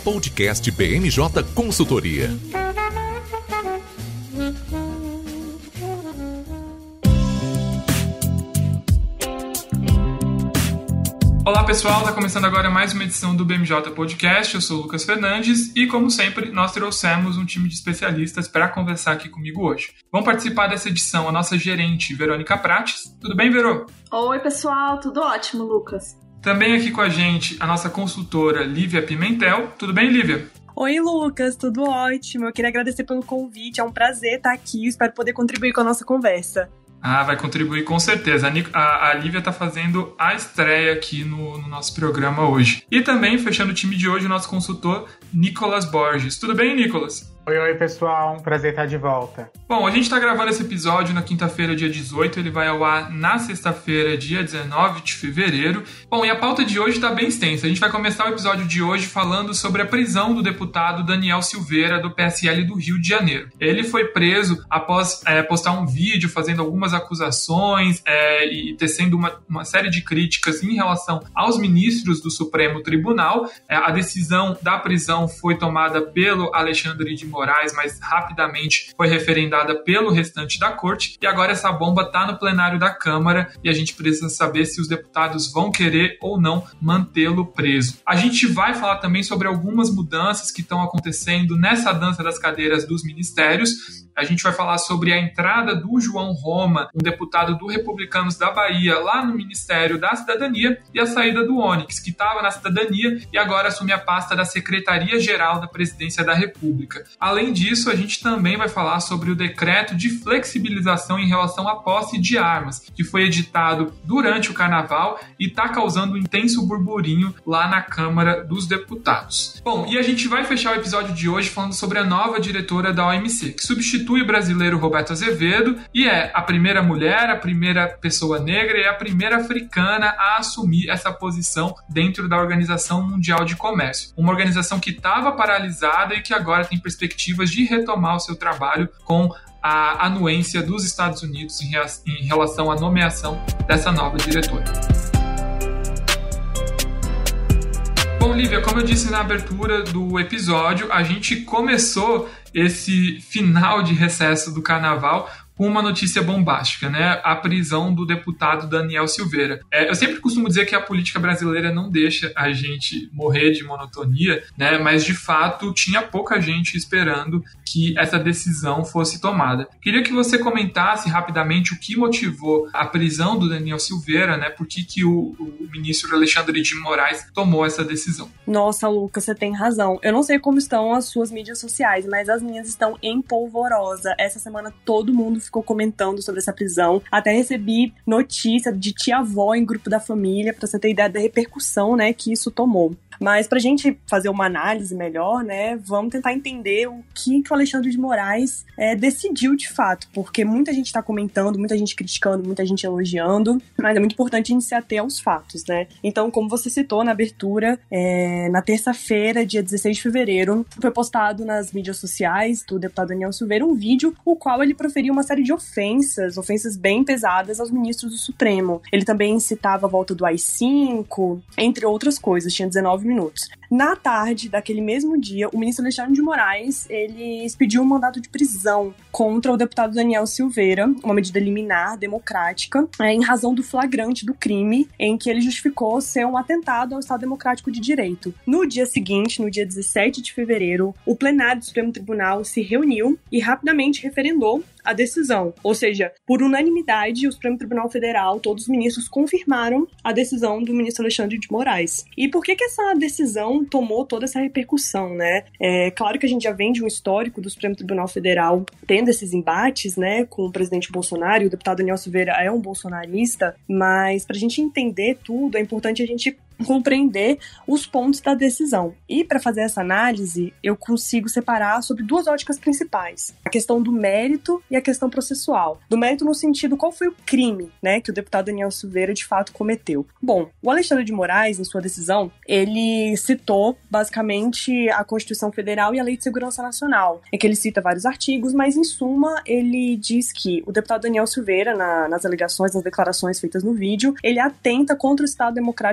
Podcast BMJ Consultoria. Olá pessoal, está começando agora mais uma edição do BMJ Podcast. Eu sou o Lucas Fernandes e, como sempre, nós trouxemos um time de especialistas para conversar aqui comigo hoje. Vão participar dessa edição a nossa gerente, Verônica Prates. Tudo bem, Verô? Oi pessoal, tudo ótimo, Lucas. Também aqui com a gente a nossa consultora Lívia Pimentel. Tudo bem, Lívia? Oi, Lucas, tudo ótimo. Eu queria agradecer pelo convite, é um prazer estar aqui. Espero poder contribuir com a nossa conversa. Vai contribuir com certeza. A Lívia está fazendo a estreia aqui no nosso programa hoje. E também, fechando o time de hoje, o nosso consultor, Nicolas Borges. Tudo bem, Nicolas? Oi, pessoal. Um prazer estar de volta. Bom, a gente está gravando esse episódio na quinta-feira, dia 18. Ele vai ao ar na sexta-feira, dia 19 de fevereiro. Bom, e a pauta de hoje está bem extensa. A gente vai começar o episódio de hoje falando sobre a prisão do deputado Daniel Silveira, do PSL do Rio de Janeiro. Ele foi preso após postar um vídeo fazendo algumas acusações e tecendo uma série de críticas em relação aos ministros do Supremo Tribunal. A decisão da prisão foi tomada pelo Alexandre de Moraes, mas rapidamente foi referendada pelo restante da corte, e agora essa bomba está no plenário da Câmara e a gente precisa saber se os deputados vão querer ou não mantê-lo preso. A gente vai falar também sobre algumas mudanças que estão acontecendo nessa dança das cadeiras dos ministérios. A gente vai falar sobre a entrada do João Roma, um deputado do Republicanos da Bahia, lá no Ministério da Cidadania, e a saída do Onyx, que estava na Cidadania e agora assume a pasta da Secretaria-Geral da Presidência da República. Além disso, a gente também vai falar sobre o decreto de flexibilização em relação à posse de armas, que foi editado durante o Carnaval e está causando um intenso burburinho lá na Câmara dos Deputados. Bom, e a gente vai fechar o episódio de hoje falando sobre a nova diretora da OMC, que substitui o brasileiro Roberto Azevedo e é a primeira mulher, a primeira pessoa negra e a primeira africana a assumir essa posição dentro da Organização Mundial de Comércio. Uma organização que estava paralisada e que agora tem perspectivas de retomar o seu trabalho com a anuência dos Estados Unidos em relação à nomeação dessa nova diretora. Bom, Lívia, como eu disse na abertura do episódio, a gente começou esse final de recesso do Carnaval com uma notícia bombástica, né? A prisão do deputado Daniel Silveira. Eu sempre costumo dizer que a política brasileira não deixa a gente morrer de monotonia, né? Mas, de fato, tinha pouca gente esperando que essa decisão fosse tomada. Queria que você comentasse rapidamente o que motivou a prisão do Daniel Silveira, né? Por que o ministro Alexandre de Moraes tomou essa decisão. Nossa, Lucas, você tem razão. Eu não sei como estão as suas mídias sociais, mas as minhas estão em polvorosa. Essa semana todo mundo ficou comentando sobre essa prisão. Até recebi notícia de tia-avó em grupo da família, pra você ter ideia da repercussão, né, que isso tomou. Mas pra gente fazer uma análise melhor, né, vamos tentar entender o que o Alexandre de Moraes decidiu de fato, porque muita gente tá comentando, muita gente criticando, muita gente elogiando, mas é muito importante a gente se ater aos fatos, né. Então, como você citou na abertura, na terça-feira, dia 16 de fevereiro, foi postado nas mídias sociais do deputado Daniel Silveira um vídeo, o qual ele proferiu uma série de ofensas bem pesadas aos ministros do Supremo. Ele também citava a volta do AI-5, entre outras coisas, tinha 19 minutos. Na tarde daquele mesmo dia, o ministro Alexandre de Moraes, ele expediu um mandado de prisão contra o deputado Daniel Silveira, uma medida liminar democrática, em razão do flagrante do crime, em que ele justificou ser um atentado ao Estado Democrático de Direito. No dia seguinte, no dia 17 de fevereiro, o plenário do Supremo Tribunal se reuniu e rapidamente referendou a decisão. Ou seja, por unanimidade, o Supremo Tribunal Federal, todos os ministros confirmaram a decisão do ministro Alexandre de Moraes. E por que essa decisão tomou toda essa repercussão, né? Claro que a gente já vem de um histórico do Supremo Tribunal Federal tendo esses embates, né, com o presidente Bolsonaro, e o deputado Daniel Silveira é um bolsonarista, mas pra gente entender tudo, é importante a gente compreender os pontos da decisão. E para fazer essa análise, eu consigo separar sobre duas óticas principais: a questão do mérito e a questão processual. Do mérito no sentido, qual foi o crime, né, que o deputado Daniel Silveira de fato cometeu. Bom, o Alexandre de Moraes, em sua decisão, ele citou basicamente a Constituição Federal e a Lei de Segurança Nacional, em que ele cita vários artigos, mas em suma ele diz que o deputado Daniel Silveira, nas alegações, nas declarações feitas no vídeo, ele atenta contra o Estado Democrático de Direito,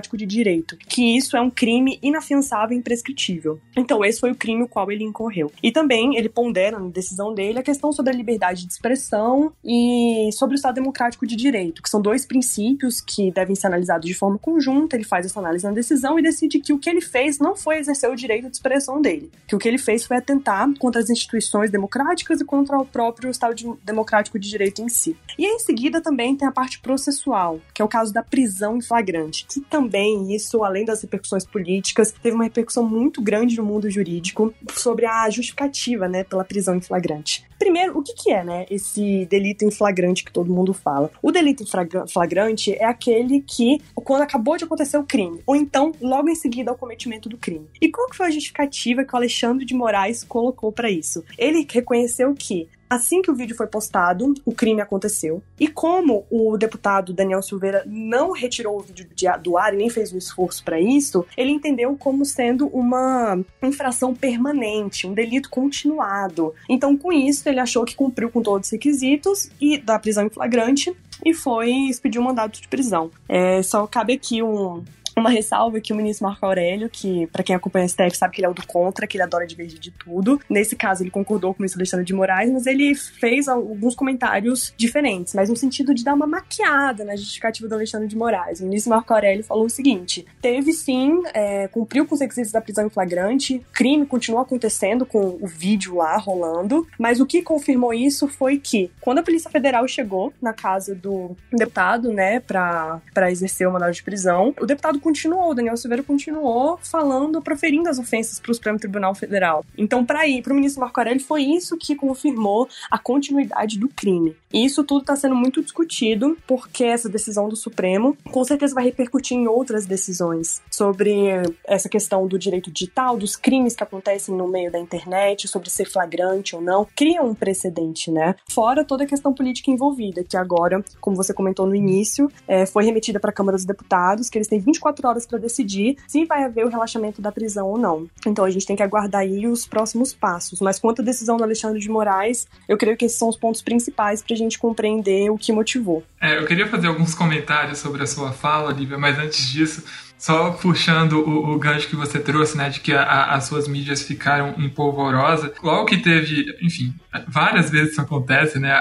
direito, que isso é um crime inafiançável e imprescritível. Então, esse foi o crime o qual ele incorreu. E também ele pondera na decisão dele a questão sobre a liberdade de expressão e sobre o Estado Democrático de Direito, que são dois princípios que devem ser analisados de forma conjunta. Ele faz essa análise na decisão e decide que o que ele fez não foi exercer o direito de expressão dele, que o que ele fez foi atentar contra as instituições democráticas e contra o próprio Estado Democrático de Direito em si. E aí, em seguida também tem a parte processual, que é o caso da prisão em flagrante, que também isso, além das repercussões políticas, teve uma repercussão muito grande no mundo jurídico sobre a justificativa, né, pela prisão em flagrante. Primeiro, o que é, né, esse delito em flagrante que todo mundo fala? O delito em flagrante é aquele que, quando acabou de acontecer o crime, ou então, logo em seguida ao cometimento do crime. E qual que foi a justificativa que o Alexandre de Moraes colocou para isso? Ele reconheceu que assim que o vídeo foi postado, o crime aconteceu. E como o deputado Daniel Silveira não retirou o vídeo do ar e nem fez um esforço para isso, ele entendeu como sendo uma infração permanente, um delito continuado. Então, com isso, ele achou que cumpriu com todos os requisitos e da prisão em flagrante e expediu um mandado de prisão. Só cabe aqui uma ressalva que o ministro Marco Aurélio, que pra quem acompanha o STF sabe que ele é o do contra, que ele adora divergir de tudo. Nesse caso, ele concordou com o ministro Alexandre de Moraes, mas ele fez alguns comentários diferentes, mas no sentido de dar uma maquiada na justificativa do Alexandre de Moraes. O ministro Marco Aurélio falou o seguinte: teve sim, cumpriu com os requisitos da prisão em flagrante, crime continuou acontecendo com o vídeo lá rolando, mas o que confirmou isso foi que, quando a Polícia Federal chegou na casa do deputado, né, pra exercer o mandado de prisão, o deputado o Daniel Silveira continuou proferindo as ofensas para o Supremo Tribunal Federal. Então, para o ministro Marco Aurélio, foi isso que confirmou a continuidade do crime. E isso tudo está sendo muito discutido, porque essa decisão do Supremo com certeza vai repercutir em outras decisões sobre essa questão do direito digital, dos crimes que acontecem no meio da internet, sobre ser flagrante ou não. Cria um precedente, né? Fora toda a questão política envolvida, que agora, como você comentou no início, foi remetida para a Câmara dos Deputados, que eles têm 24 horas para decidir se vai haver o relaxamento da prisão ou não. Então a gente tem que aguardar aí os próximos passos. Mas quanto à decisão do Alexandre de Moraes, eu creio que esses são os pontos principais para a gente compreender o que motivou. Eu queria fazer alguns comentários sobre a sua fala, Lívia, mas antes disso, só puxando o gancho que você trouxe, né, de que as suas mídias ficaram em polvorosa. Logo que teve, enfim, várias vezes isso acontece, né,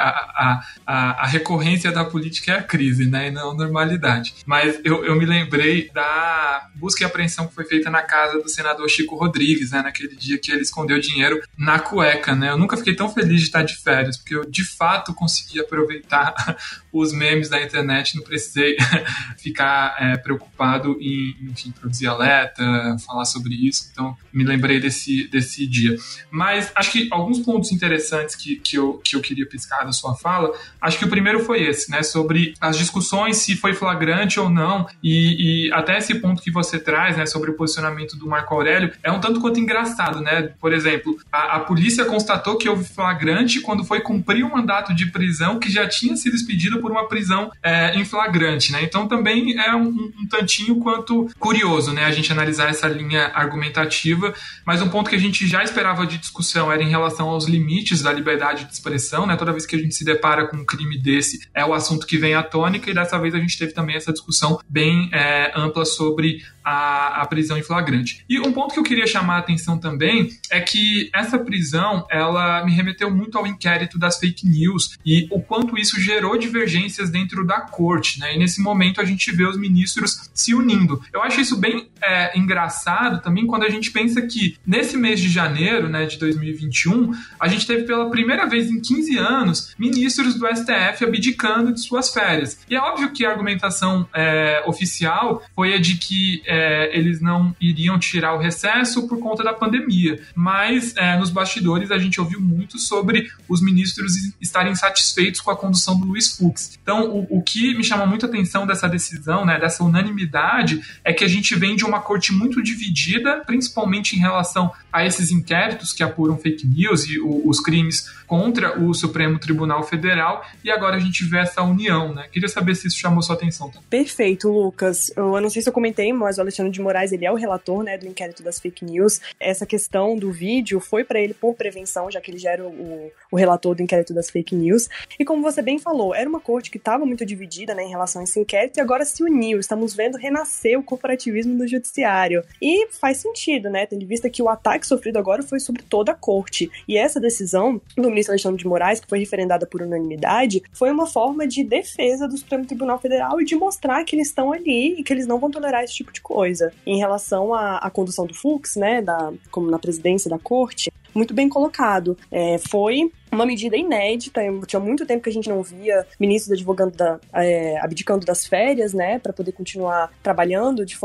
a recorrência da política é a crise, né, e não a normalidade. Mas eu me lembrei da busca e apreensão que foi feita na casa do senador Chico Rodrigues, né, naquele dia que ele escondeu dinheiro na cueca, né. Eu nunca fiquei tão feliz de estar de férias, porque eu, de fato, consegui aproveitar os memes da internet, não precisei ficar preocupado em, enfim, produzir alerta, falar sobre isso. Então, me lembrei desse dia. Mas acho que alguns pontos interessantes que eu queria piscar da sua fala, acho que o primeiro foi esse, né, sobre as discussões se foi flagrante ou não, e até esse ponto que você traz, né, sobre o posicionamento do Marco Aurélio, é um tanto quanto engraçado, né? Por exemplo, a polícia constatou que houve flagrante quando foi cumprir um mandato de prisão que já tinha sido expedido por uma prisão em flagrante, né? Então também é um tantinho quanto curioso, né, a gente analisar essa linha argumentativa, mas um ponto que a gente já esperava de discussão era em relação aos limites da liberdade de expressão, né? Toda vez que a gente se depara com um crime desse, é o assunto que vem à tônica, e dessa vez a gente teve também essa discussão bem ampla sobre a prisão em flagrante. E um ponto que eu queria chamar a atenção também é que essa prisão, ela me remeteu muito ao inquérito das fake news e o quanto isso gerou divergências dentro da corte, né? E nesse momento a gente vê os ministros se unindo. Eu acho isso bem engraçado também quando a gente pensa que nesse mês de janeiro, né, de 2021, a gente teve pela primeira vez em 15 anos ministros do STF abdicando de suas férias. E é óbvio que a argumentação oficial foi a de que eles não iriam tirar o recesso por conta da pandemia. Mas nos bastidores a gente ouviu muito sobre os ministros estarem insatisfeitos com a condução do Luiz Fux. Então, o que me chama muito a atenção dessa decisão, né, dessa unanimidade, é que a gente vem de uma corte muito dividida, principalmente em relação a esses inquéritos que apuram fake news e os crimes contra o Supremo Tribunal Federal, e agora a gente vê essa união, né? Queria saber se isso chamou sua atenção também. Perfeito, Lucas. Eu não sei se eu comentei, mas o Alexandre de Moraes, ele é o relator, né, do inquérito das fake news. Essa questão do vídeo foi para ele por prevenção, já que ele já era o relator do inquérito das fake news. E como você bem falou, era uma corte que estava muito dividida, né, em relação a esse inquérito e agora se uniu. Estamos vendo renascer o corporativismo do judiciário. E faz sentido, né, tendo em vista que o ataque sofrido agora foi sobre toda a corte. E essa decisão do ministro Alexandre de Moraes, que foi referendada por unanimidade, foi uma forma de defesa do Supremo Tribunal Federal e de mostrar que eles estão ali e que eles não vão tolerar esse tipo de coisa. Em relação à condução do Fux, né, como na presidência da corte, muito bem colocado. Foi uma medida inédita, tinha muito tempo que a gente não via ministros abdicando das férias, né, para poder continuar trabalhando de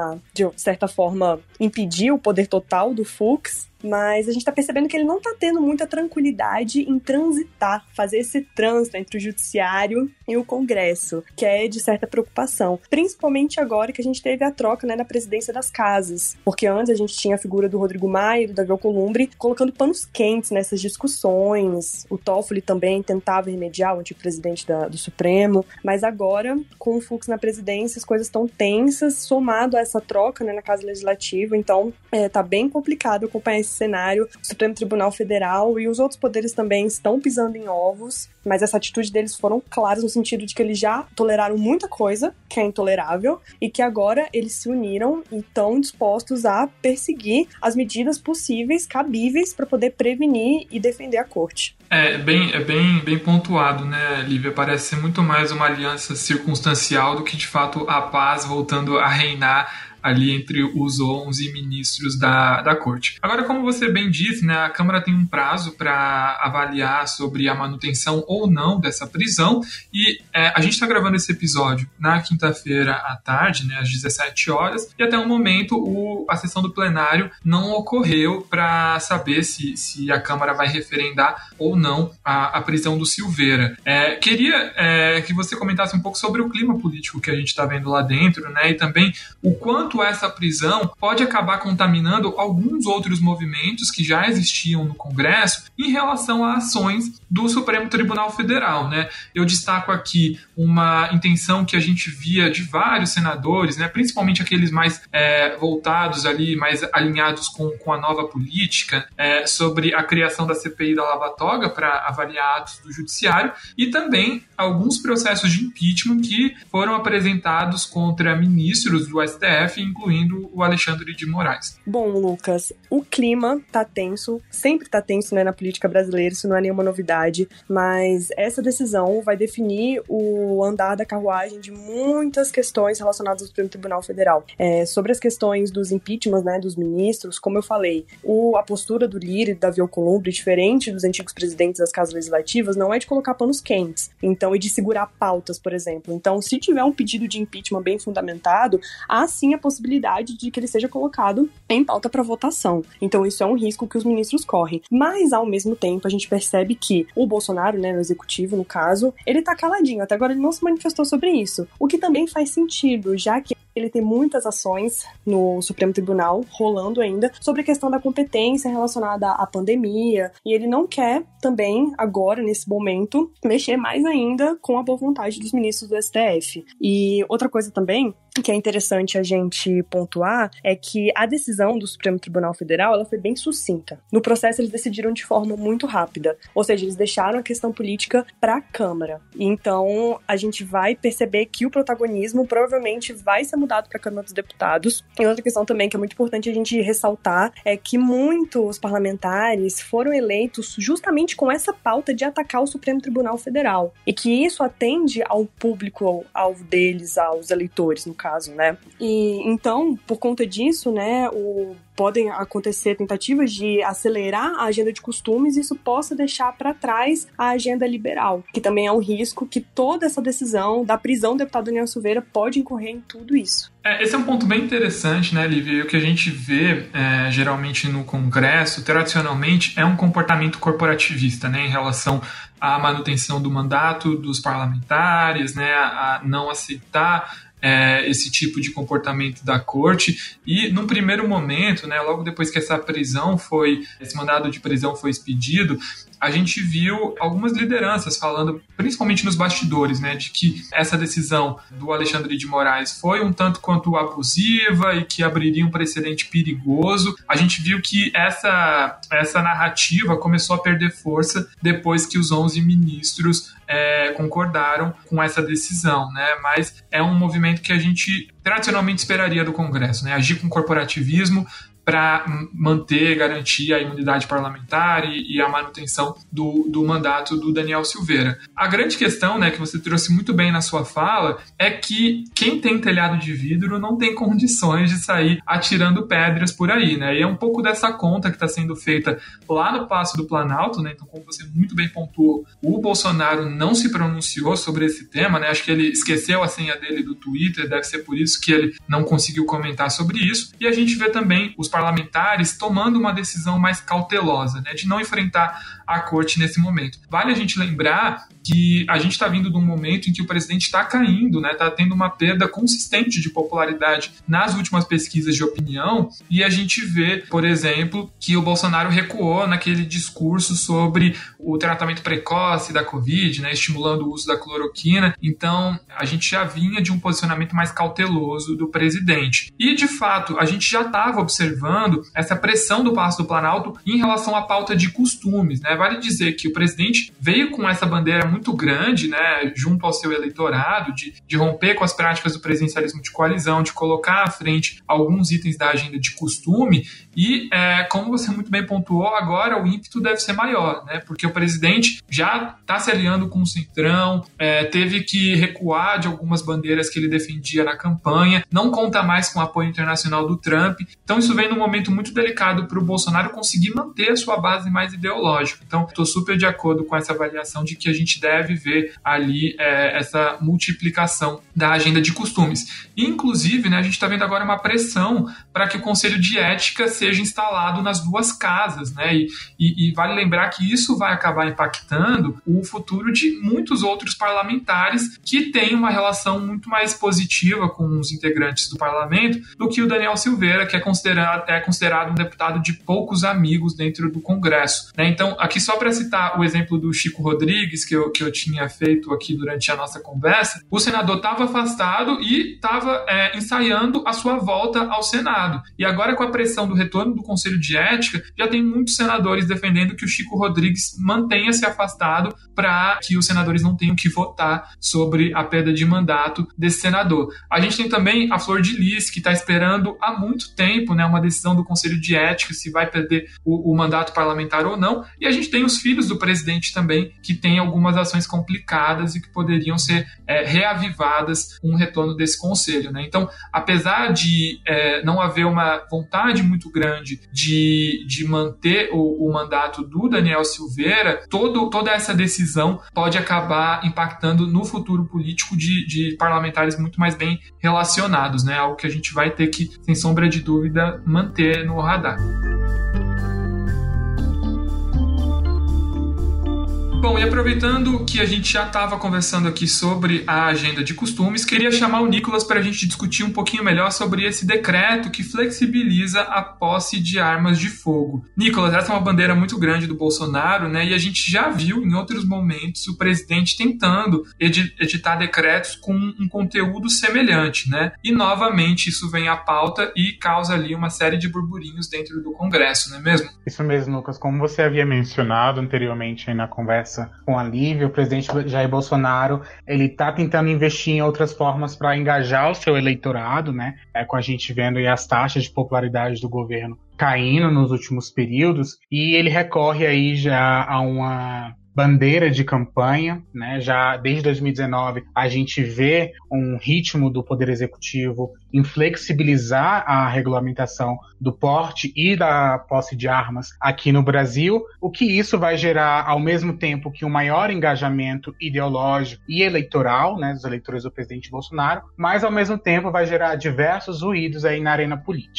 certa forma, impedir o poder total do Fux. Mas a gente tá percebendo que ele não tá tendo muita tranquilidade em transitar, fazer esse trânsito entre o judiciário e o Congresso, que é de certa preocupação. Principalmente agora que a gente teve a troca, né, na presidência das casas. Porque antes a gente tinha a figura do Rodrigo Maia e do Davi Alcolumbre colocando panos quentes nessas discussões. O Toffoli também tentava remediar o antigo presidente do Supremo. Mas agora, com o Fux na presidência, as coisas estão tensas, somado a essa troca, né, na Casa Legislativa. Então, tá bem complicado acompanhar esse cenário. O Supremo Tribunal Federal e os outros poderes também estão pisando em ovos, mas essa atitude deles foram claras no sentido de que eles já toleraram muita coisa que é intolerável e que agora eles se uniram e estão dispostos a perseguir as medidas possíveis, cabíveis, para poder prevenir e defender a corte. É bem pontuado, né, Lívia? Parece ser muito mais uma aliança circunstancial do que, de fato, a paz voltando a reinar ali entre os 11 ministros da corte. Agora, como você bem disse, né, a Câmara tem um prazo para avaliar sobre a manutenção ou não dessa prisão e a gente está gravando esse episódio na quinta-feira à tarde, né, às 17 horas, e até o momento a sessão do plenário não ocorreu para saber se a Câmara vai referendar ou não a prisão do Silveira. Queria que você comentasse um pouco sobre o clima político que a gente está vendo lá dentro, né, e também o quanto essa prisão pode acabar contaminando alguns outros movimentos que já existiam no Congresso em relação a ações do Supremo Tribunal Federal, né? Eu destaco aqui uma intenção que a gente via de vários senadores, né, principalmente aqueles mais voltados ali, mais alinhados com a nova política, sobre a criação da CPI da Lava Toga para avaliar atos do Judiciário e também alguns processos de impeachment que foram apresentados contra ministros do STF, incluindo o Alexandre de Moraes. Bom, Lucas, o clima tá tenso, sempre tá tenso, né, na política brasileira, isso não é nenhuma novidade, mas essa decisão vai definir o andar da carruagem de muitas questões relacionadas ao Supremo Tribunal Federal. Sobre as questões dos impeachments, né, dos ministros, como eu falei, a postura do Lira e do Davi Alcolumbre, diferente dos antigos presidentes das casas legislativas, não é de colocar panos quentes, então, e de segurar pautas, por exemplo. Então, se tiver um pedido de impeachment bem fundamentado, há sim a possibilidade de que ele seja colocado em pauta para votação. Então, isso é um risco que os ministros correm. Mas, ao mesmo tempo, a gente percebe que o Bolsonaro, né, no executivo, no caso, ele tá caladinho. Até agora ele não se manifestou sobre isso. O que também faz sentido, já que ele tem muitas ações no Supremo Tribunal rolando ainda sobre a questão da competência relacionada à pandemia, e ele não quer também, agora, nesse momento, mexer mais ainda com a boa vontade dos ministros do STF. E outra coisa também que é interessante a gente pontuar é que a decisão do Supremo Tribunal Federal, ela foi bem sucinta. No processo, eles decidiram de forma muito rápida, ou seja, eles deixaram a questão política para a Câmara. Então, a gente vai perceber que o protagonismo provavelmente vai ser mudado para a Câmara dos Deputados. E outra questão também que é muito importante a gente ressaltar é que muitos parlamentares foram eleitos justamente com essa pauta de atacar o Supremo Tribunal Federal, e que isso atende ao público-alvo deles, aos eleitores, no caso, né? E então, por conta disso, né, podem acontecer tentativas de acelerar a agenda de costumes e isso possa deixar para trás a agenda liberal, que também é um risco que toda essa decisão da prisão do deputado Daniel Silveira pode incorrer em tudo isso. Esse é um ponto bem interessante, né, Lívia? O que a gente vê geralmente no Congresso, tradicionalmente, é um comportamento corporativista, né, em relação à manutenção do mandato dos parlamentares, né, a não aceitar esse tipo de comportamento da corte. E num primeiro momento, né, logo depois que esse mandado de prisão foi expedido, a gente viu algumas lideranças falando, principalmente nos bastidores, né, de que essa decisão do Alexandre de Moraes foi um tanto quanto abusiva e que abriria um precedente perigoso. A gente viu que essa narrativa começou a perder força depois que os 11 ministros concordaram com essa decisão, né? Mas é um movimento que a gente tradicionalmente esperaria do Congresso, né? Agir com corporativismo para manter, garantir a imunidade parlamentar e a manutenção do mandato do Daniel Silveira. A grande questão, né, que você trouxe muito bem na sua fala, é que quem tem telhado de vidro não tem condições de sair atirando pedras por aí, né? E é um pouco dessa conta que está sendo feita lá no Palácio do Planalto, né? Então, como você muito bem pontuou, o Bolsonaro não se pronunciou sobre esse tema, né? Acho que ele esqueceu a senha dele do Twitter, deve ser por isso que ele não conseguiu comentar sobre isso. E a gente vê também os parlamentares tomando uma decisão mais cautelosa, né, de não enfrentar a corte nesse momento. Vale a gente lembrar que a gente está vindo de um momento em que o presidente está caindo, né, está tendo uma perda consistente de popularidade nas últimas pesquisas de opinião, e a gente vê, por exemplo, que o Bolsonaro recuou naquele discurso sobre o tratamento precoce da Covid, né, estimulando o uso da cloroquina. Então, a gente já vinha de um posicionamento mais cauteloso do presidente. E, de fato, a gente já estava observando essa pressão do Palácio do Planalto em relação à pauta de costumes, né? Vale dizer que o presidente veio com essa bandeira muito grande, né, junto ao seu eleitorado, de romper com as práticas do presidencialismo de coalizão, de colocar à frente alguns itens da agenda de costume e, como você muito bem pontuou, agora o ímpeto deve ser maior, né, porque o presidente já está se aliando com o Centrão, teve que recuar de algumas bandeiras que ele defendia na campanha, não conta mais com o apoio internacional do Trump, então isso vem num momento muito delicado para o Bolsonaro conseguir manter a sua base mais ideológica. Então, estou super de acordo com essa avaliação de que a gente deve ver ali essa multiplicação da agenda de costumes. E, inclusive, né, a gente está vendo agora uma pressão para que o Conselho de Ética seja instalado nas duas casas, né? E vale lembrar que isso vai acabar impactando o futuro de muitos outros parlamentares que têm uma relação muito mais positiva com os integrantes do parlamento do que o Daniel Silveira, que é considerado um deputado de poucos amigos dentro do Congresso, né? Então, aqui só para citar o exemplo do Chico Rodrigues, que eu tinha feito aqui durante a nossa conversa, o senador estava afastado e estava ensaiando a sua volta ao Senado. E agora, com a pressão do retorno do Conselho de Ética, já tem muitos senadores defendendo que o Chico Rodrigues mantenha-se afastado para que os senadores não tenham que votar sobre a perda de mandato desse senador. A gente tem também a Flor de Lis, que está esperando há muito tempo, né, uma decisão do Conselho de Ética se vai perder o mandato parlamentar ou não. E a gente tem os filhos do presidente também, que têm algumas ações complicadas e que poderiam ser reavivadas com o retorno desse conselho, né? Então, apesar de não haver uma vontade muito grande de manter o mandato do Daniel Silveira, toda essa decisão pode acabar impactando no futuro político de parlamentares muito mais bem relacionados, né? Algo que a gente vai ter que, sem sombra de dúvida, manter no radar. Bom, e aproveitando que a gente já estava conversando aqui sobre a agenda de costumes, queria chamar o Nicolas para a gente discutir um pouquinho melhor sobre esse decreto que flexibiliza a posse de armas de fogo. Nicolas, essa é uma bandeira muito grande do Bolsonaro, né? E a gente já viu em outros momentos o presidente tentando editar decretos com um conteúdo semelhante, né? E novamente isso vem à pauta e causa ali uma série de burburinhos dentro do Congresso, não é mesmo? Isso mesmo, Lucas. Como você havia mencionado anteriormente aí na conversa com a Lívia, o presidente Jair Bolsonaro, ele está tentando investir em outras formas para engajar o seu eleitorado, né? Com a gente vendo aí as taxas de popularidade do governo caindo nos últimos períodos, e ele recorre aí já a uma bandeira de campanha, né? Já desde 2019 a gente vê um ritmo do Poder Executivo em flexibilizar a regulamentação do porte e da posse de armas aqui no Brasil, o que isso vai gerar, ao mesmo tempo que um maior engajamento ideológico e eleitoral, né, dos eleitores do presidente Bolsonaro, mas ao mesmo tempo vai gerar diversos ruídos aí na arena política.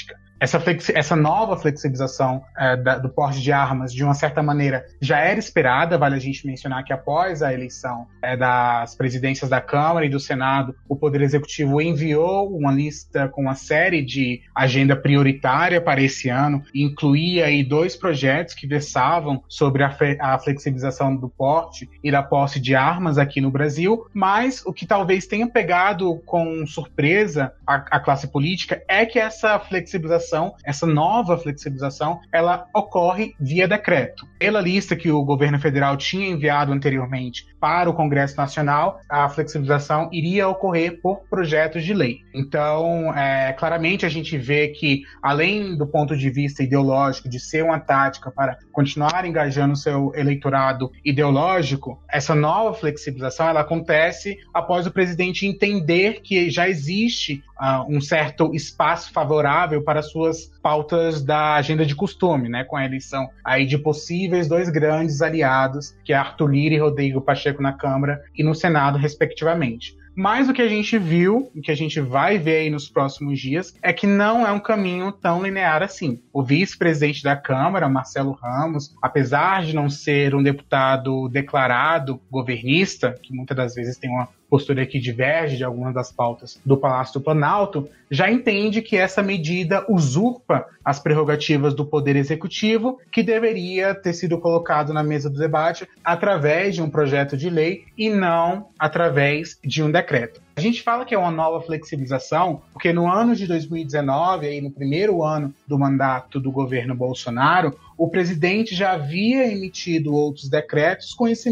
essa nova flexibilização do porte de armas, de uma certa maneira, já era esperada. Vale a gente mencionar que após a eleição das presidências da Câmara e do Senado, o Poder Executivo enviou uma lista com uma série de agenda prioritária para esse ano, e incluía aí 2 projetos que versavam sobre a flexibilização do porte e da posse de armas aqui no Brasil, mas o que talvez tenha pegado com surpresa a classe política é que essa flexibilização, essa nova flexibilização, ela ocorre via decreto. Pela lista que o governo federal tinha enviado anteriormente para o Congresso Nacional, a flexibilização iria ocorrer por projetos de lei. Então, claramente a gente vê que, além do ponto de vista ideológico, de ser uma tática para continuar engajando o seu eleitorado ideológico, essa nova flexibilização ela acontece após o presidente entender que já existe um certo espaço favorável para suas pautas da agenda de costume, né, com a eleição aí de possíveis 2 grandes aliados, que é Arthur Lira e Rodrigo Pacheco na Câmara e no Senado, respectivamente. Mas o que a gente viu, o que a gente vai ver aí nos próximos dias, é que não é um caminho tão linear assim. O vice-presidente da Câmara, Marcelo Ramos, apesar de não ser um deputado declarado governista, que muitas das vezes tem uma postura que diverge de algumas das pautas do Palácio do Planalto, já entende que essa medida usurpa as prerrogativas do Poder Executivo, que deveria ter sido colocado na mesa do debate através de um projeto de lei e não através de um decreto. A gente fala que é uma nova flexibilização, porque no ano de 2019, aí no primeiro ano do mandato do governo Bolsonaro, o presidente já havia emitido outros decretos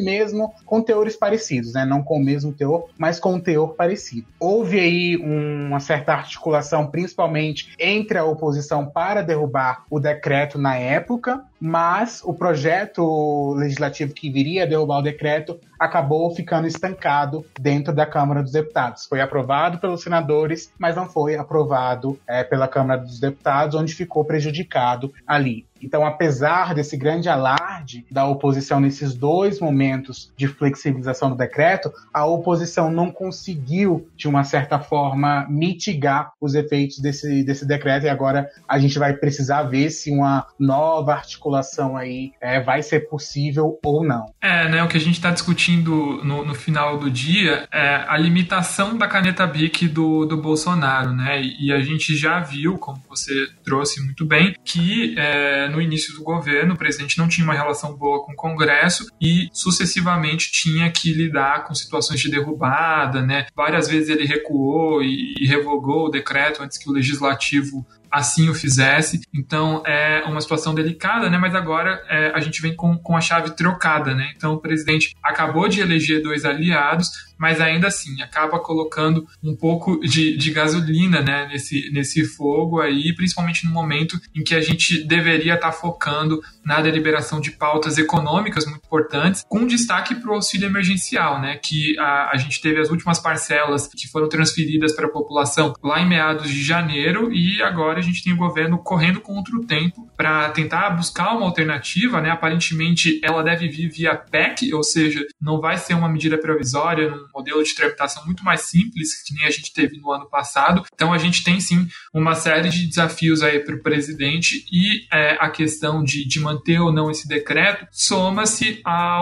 com teores parecidos, né? Não com o mesmo teor, mas com um teor parecido. Houve aí uma certa articulação, principalmente entre a oposição, para derrubar o decreto na época, mas o projeto legislativo que viria a derrubar o decreto acabou ficando estancado dentro da Câmara dos Deputados. Foi aprovado pelos senadores, mas não foi aprovado pela Câmara dos Deputados, onde ficou prejudicado ali. Então, apesar desse grande alarde da oposição nesses 2 momentos de flexibilização do decreto, a oposição não conseguiu, de uma certa forma, mitigar os efeitos desse decreto, e agora a gente vai precisar ver se uma nova articulação aí vai ser possível ou não. O que a gente está discutindo no final do dia é a limitação da caneta BIC do Bolsonaro, né? E a gente já viu, como você trouxe muito bem, que no início do governo, o presidente não tinha uma relação boa com o Congresso e sucessivamente tinha que lidar com situações de derrubada, né? Várias vezes ele recuou e revogou o decreto antes que o Legislativo assim o fizesse. Então é uma situação delicada, né? Mas agora a gente vem com a chave trocada, né? Então o presidente acabou de eleger 2 aliados, mas ainda assim acaba colocando um pouco de gasolina, né, nesse fogo aí, principalmente no momento em que a gente deveria estar focando na deliberação de pautas econômicas muito importantes, com destaque para o auxílio emergencial, né, que a gente teve as últimas parcelas que foram transferidas para a população lá em meados de janeiro, e agora a gente tem o governo correndo contra o tempo para tentar buscar uma alternativa, né? Aparentemente ela deve vir via PEC, ou seja, não vai ser uma medida provisória, num modelo de tramitação muito mais simples, que nem a gente teve no ano passado. Então a gente tem sim uma série de desafios aí para o presidente, e a questão de manter ou não esse decreto soma-se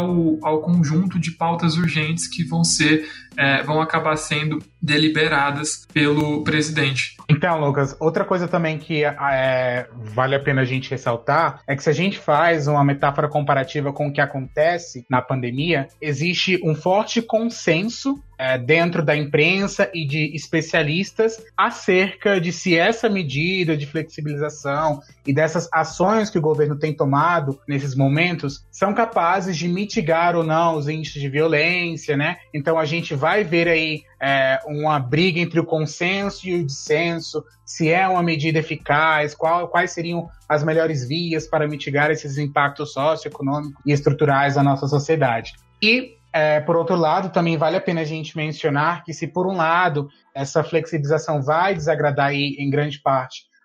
ao conjunto de pautas urgentes que vão acabar sendo deliberadas pelo presidente. Então, Lucas, outra coisa também que vale a pena a gente ressaltar é que, se a gente faz uma metáfora comparativa com o que acontece na pandemia, existe um forte consenso dentro da imprensa e de especialistas acerca de se essa medida de flexibilização e dessas ações que o governo tem tomado nesses momentos são capazes de mitigar ou não os índices de violência, né? Então a gente vai ver aí uma briga entre o consenso e o dissenso, se é uma medida eficaz, quais seriam as melhores vias para mitigar esses impactos socioeconômicos e estruturais da nossa sociedade. E por outro lado, também vale a pena a gente mencionar que, se por um lado essa flexibilização vai desagradar aí, em grande parte,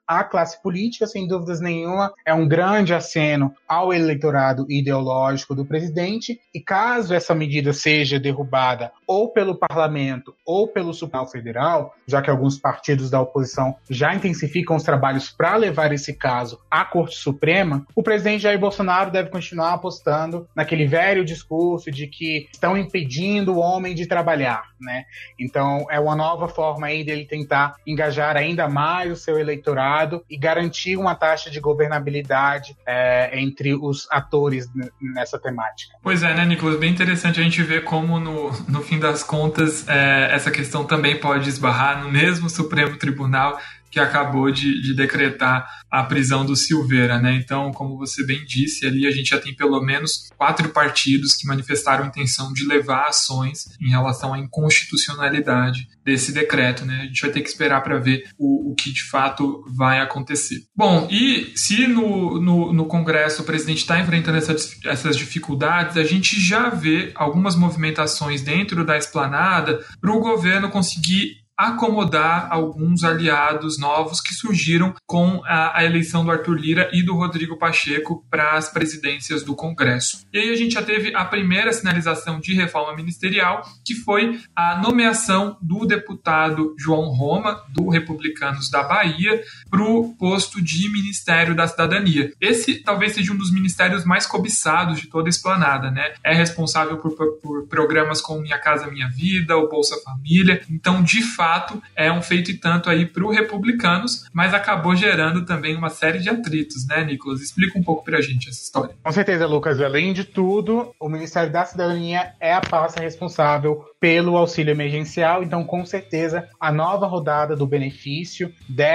à classe política, sem dúvidas nenhuma, é um grande aceno ao eleitorado ideológico do presidente, e caso essa medida seja derrubada ou pelo parlamento ou pelo Supremo Federal, já que alguns partidos da oposição já intensificam os trabalhos para levar esse caso à Corte Suprema, o presidente Jair Bolsonaro deve continuar apostando naquele velho discurso de que estão impedindo o homem de trabalhar, né? Então é uma nova forma aí dele tentar engajar ainda mais o seu eleitorado e garantir uma taxa de governabilidade entre os atores nessa temática. Pois é, né, Nicolas? Bem interessante a gente ver como no fim das contas essa questão também pode esbarrar no mesmo Supremo Tribunal que acabou de decretar a prisão do Silveira, né? Então, como você bem disse, ali a gente já tem pelo menos 4 partidos que manifestaram a intenção de levar ações em relação à inconstitucionalidade desse decreto, né? A gente vai ter que esperar para ver o que de fato vai acontecer. Bom, e se no Congresso o presidente está enfrentando essas dificuldades, a gente já vê algumas movimentações dentro da esplanada para o governo conseguir acomodar alguns aliados novos que surgiram com a eleição do Arthur Lira e do Rodrigo Pacheco para as presidências do Congresso. E aí a gente já teve a primeira sinalização de reforma ministerial, que foi a nomeação do deputado João Roma, do Republicanos da Bahia, para o posto de Ministério da Cidadania. Esse talvez seja um dos ministérios mais cobiçados de toda a esplanada, né? É responsável por programas como Minha Casa Minha Vida, o Bolsa Família. Então, de fato, é um feito e tanto aí para os republicanos, mas acabou gerando também uma série de atritos, né, Nicolas? Explica um pouco pra gente essa história. Com certeza, Lucas. Além de tudo, o Ministério da Cidadania é a pasta responsável pelo auxílio emergencial, então com certeza a nova rodada do benefício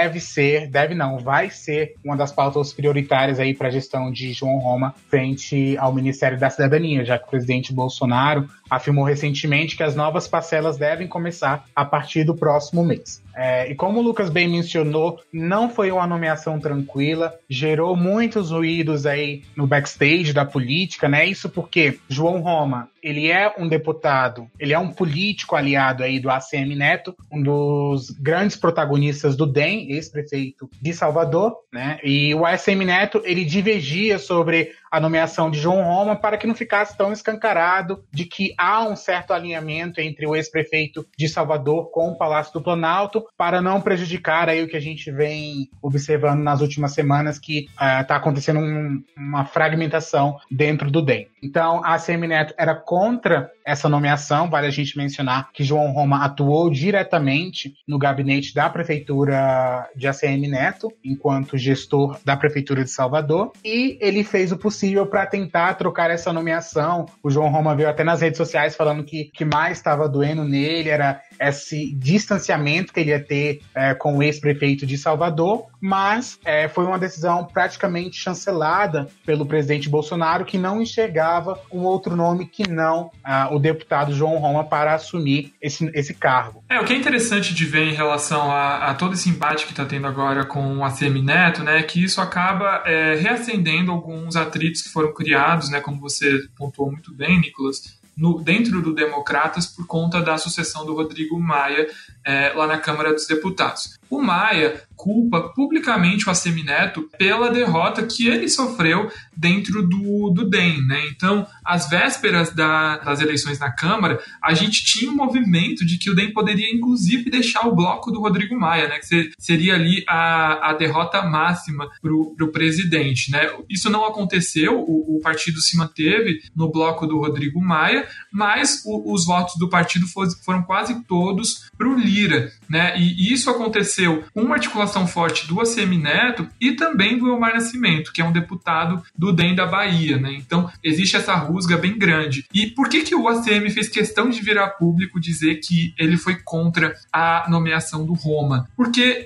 vai ser uma das pautas prioritárias aí para a gestão de João Roma frente ao Ministério da Cidadania, já que o presidente Bolsonaro afirmou recentemente que as novas parcelas devem começar a partir do próximo mês. E como o Lucas bem mencionou, não foi uma nomeação tranquila, gerou muitos ruídos aí no backstage da política, né? Isso porque João Roma, ele é um deputado, ele é um político aliado aí do ACM Neto, um dos grandes protagonistas do DEM, ex-prefeito de Salvador, né? E o ACM Neto, ele divergia sobre a nomeação de João Roma para que não ficasse tão escancarado de que há um certo alinhamento entre o ex-prefeito de Salvador com o Palácio do Planalto, para não prejudicar aí o que a gente vem observando nas últimas semanas, que está acontecendo uma fragmentação dentro do DEM. Então, a ACM Neto era contra essa nomeação, vale a gente mencionar que João Roma atuou diretamente no gabinete da Prefeitura de ACM Neto, enquanto gestor da Prefeitura de Salvador, e ele fez o possível para tentar trocar essa nomeação. O João Roma veio até nas redes sociais falando que o que mais estava doendo nele era esse distanciamento que ele ia ter com o ex-prefeito de Salvador, mas foi uma decisão praticamente chancelada pelo presidente Bolsonaro, que não enxergava um outro nome que não o deputado João Roma para assumir esse cargo. O que é interessante de ver em relação a todo esse embate que está tendo agora com o ACM Neto, né, é que isso acaba reacendendo alguns atritos que foram criados, né, como você pontuou muito bem, Nicolas, dentro do Democratas por conta da sucessão do Rodrigo Maia lá na Câmara dos Deputados. O Maia culpa publicamente o ACM Neto pela derrota que ele sofreu dentro do DEM, né? Então, às vésperas das eleições na Câmara, a gente tinha um movimento de que o DEM poderia, inclusive, deixar o bloco do Rodrigo Maia, né? Que seria ali a derrota máxima pro presidente, né? Isso não aconteceu, o partido se manteve no bloco do Rodrigo Maia, mas os votos do partido foram quase todos pro Lira, né? E isso aconteceu com uma articulação forte do ACM Neto e também do Elmar Nascimento, que é um deputado do DEM da Bahia, né? Então, existe essa rusga bem grande. E por que o ACM fez questão de vir a público dizer que ele foi contra a nomeação do Roma? Porque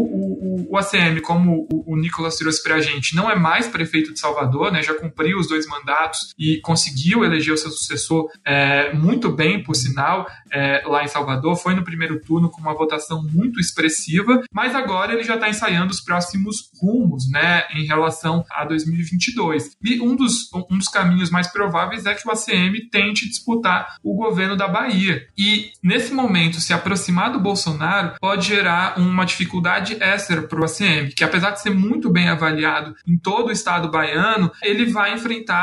o ACM, como o Nicolas trouxe pra gente, não é mais prefeito de Salvador, né? Já cumpriu os 2 mandatos e conseguiu eleger o seu sucessor muito bem, por sinal, lá em Salvador. Foi no primeiro turno turno com uma votação muito expressiva, mas agora ele já está ensaiando os próximos rumos, né, em relação a 2022. E um dos caminhos mais prováveis é que o ACM tente disputar o governo da Bahia. E, nesse momento, se aproximar do Bolsonaro pode gerar uma dificuldade extra para o ACM, que apesar de ser muito bem avaliado em todo o estado baiano, ele vai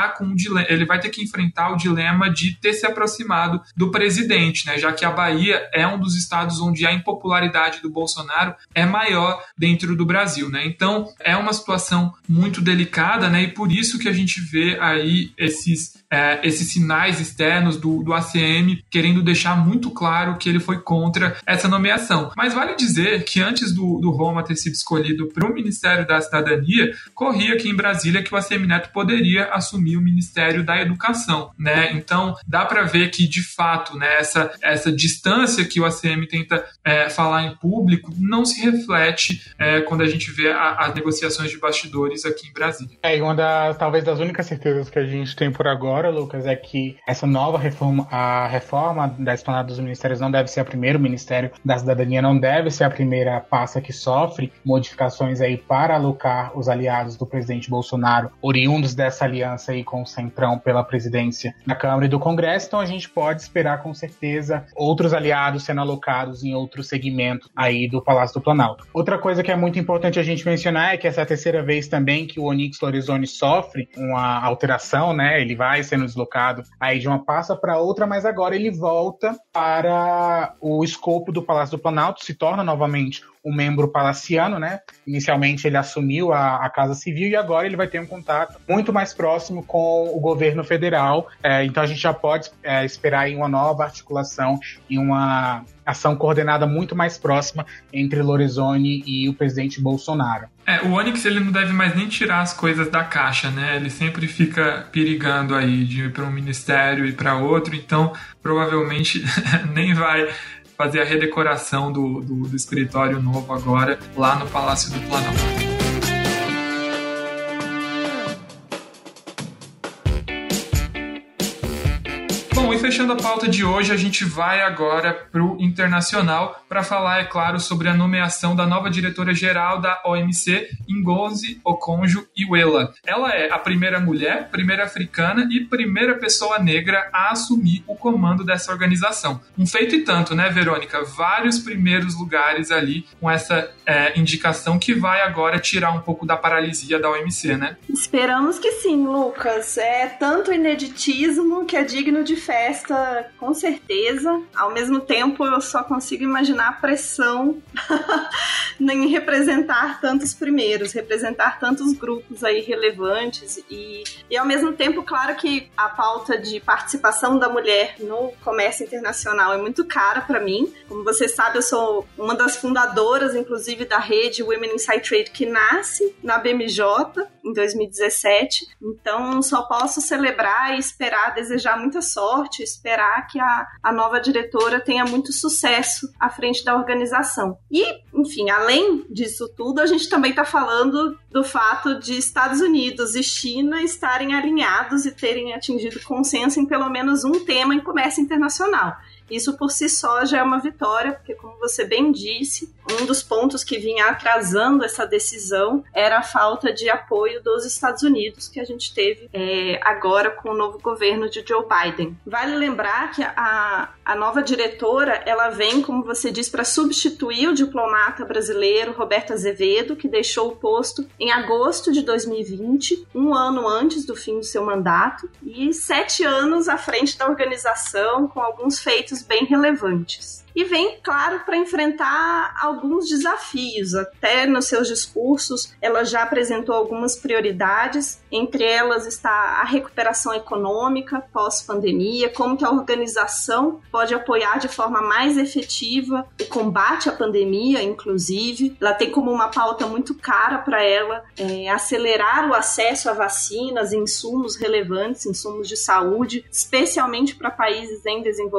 ter que enfrentar o dilema de ter se aproximado do presidente, né, já que a Bahia é um dos estados onde a impopularidade do Bolsonaro é maior dentro do Brasil, né? Então, é uma situação muito delicada, né? E por isso que a gente vê aí esses sinais externos do ACM querendo deixar muito claro que ele foi contra essa nomeação. Mas vale dizer que antes do Roma ter sido escolhido para o Ministério da Cidadania, corria aqui em Brasília que o ACM Neto poderia assumir o Ministério da Educação, né? Então, dá para ver que, de fato, né, essa distância que o ACM tenta falar em público não se reflete quando a gente vê as negociações de bastidores aqui em Brasília. E talvez das únicas certezas que a gente tem por agora, Lucas, é que essa nova reforma, a reforma da esplanada dos ministérios não deve ser a primeira, o Ministério da Cidadania não deve ser a primeira pasta que sofre modificações aí para alocar os aliados do presidente Bolsonaro, oriundos dessa aliança aí com o Centrão pela presidência da Câmara e do Congresso. Então a gente pode esperar com certeza outros aliados sendo alocados em outro segmento aí do Palácio do Planalto. Outra coisa que é muito importante a gente mencionar é que essa é a terceira vez também que o Onyx Lorenzoni sofre uma alteração, né? Ele vai sendo deslocado aí de uma pasta para outra, mas agora ele volta para o escopo do Palácio do Planalto, se torna novamente um membro palaciano, né? Inicialmente ele assumiu a Casa Civil e agora ele vai ter um contato muito mais próximo com o governo federal. Então a gente já pode esperar aí uma nova articulação e uma ação coordenada muito mais próxima entre Lorenzoni e o presidente Bolsonaro. O Onyx ele não deve mais nem tirar as coisas da caixa, né? Ele sempre fica perigando aí de ir para um ministério e para outro, então provavelmente nem vai fazer a redecoração do escritório novo agora lá no Palácio do Planalto. Bom, e fechando a pauta de hoje, a gente vai agora para o internacional para falar, é claro, sobre a nomeação da nova diretora-geral da OMC, Ngozi Okonjo-Iweala. Ela é a primeira mulher, primeira africana e primeira pessoa negra a assumir o comando dessa organização. Um feito e tanto, né, Verônica? Vários primeiros lugares ali com essa indicação que vai agora tirar um pouco da paralisia da OMC, né? Esperamos que sim, Lucas. É tanto ineditismo que é digno de festa, com certeza. Ao mesmo tempo, eu só consigo imaginar a pressão em representar tantos primeiros, representar tantos grupos aí relevantes e ao mesmo tempo, claro que a pauta de participação da mulher no comércio internacional é muito cara para mim. Como você sabe, eu sou uma das fundadoras, inclusive, da rede Women Inside Trade, que nasce na BMJ em 2017. Então, só posso celebrar e esperar, desejar muita sorte, esperar que a nova diretora tenha muito sucesso à frente da organização. E, enfim, além disso tudo, a gente também está falando do fato de Estados Unidos e China estarem alinhados e terem atingido consenso em pelo menos um tema em comércio internacional. Isso por si só já é uma vitória, porque, como você bem disse, um dos pontos que vinha atrasando essa decisão era a falta de apoio dos Estados Unidos que a gente teve agora com o novo governo de Joe Biden. Vale lembrar que a nova diretora, ela vem, como você disse, para substituir o diplomata brasileiro Roberto Azevedo, que deixou o posto em agosto de 2020, um ano antes do fim do seu mandato, e 7 anos à frente da organização, com alguns feitos bem relevantes. E vem, claro, para enfrentar alguns desafios. Até nos seus discursos, ela já apresentou algumas prioridades. Entre elas está a recuperação econômica pós-pandemia, como que a organização pode apoiar de forma mais efetiva o combate à pandemia, inclusive. Ela tem como uma pauta muito cara para ela acelerar o acesso a vacinas e insumos relevantes, insumos de saúde, especialmente para países em desenvolvimento.